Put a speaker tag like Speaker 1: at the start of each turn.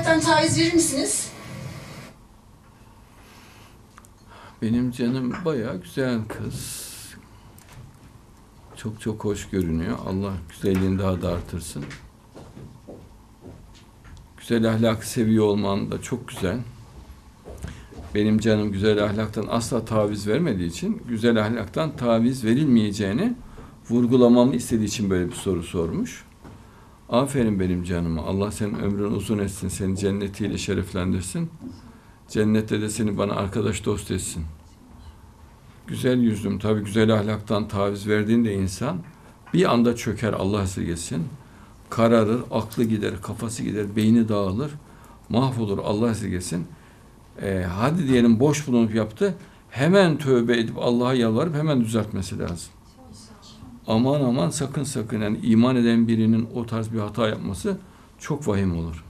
Speaker 1: ahlaktan taviz verir misiniz?
Speaker 2: Benim canım bayağı güzel kız. Çok çok hoş görünüyor. Allah güzelliğini daha da artırsın. Güzel ahlakı seviyor olman da çok güzel. Benim canım güzel ahlaktan asla taviz vermediği için, güzel ahlaktan taviz verilmeyeceğini vurgulamamı istediği için böyle bir soru sormuş. Aferin benim canıma. Allah senin ömrünü uzun etsin, seni cennetiyle şereflendirsin. Cennette de seni bana arkadaş dost etsin. Güzel yüzlüm, tabii güzel ahlaktan taviz verdiğinde insan bir anda çöker, Allah esirgesin. Kararır, aklı gider, kafası gider, beyni dağılır, mahvolur, Allah esirgesin. Hadi diyelim boş bulunup yaptı, hemen tövbe edip Allah'a yalvarıp hemen düzeltmesi lazım. Aman aman sakın sakın, yani iman eden birinin o tarz bir hata yapması çok vahim olur.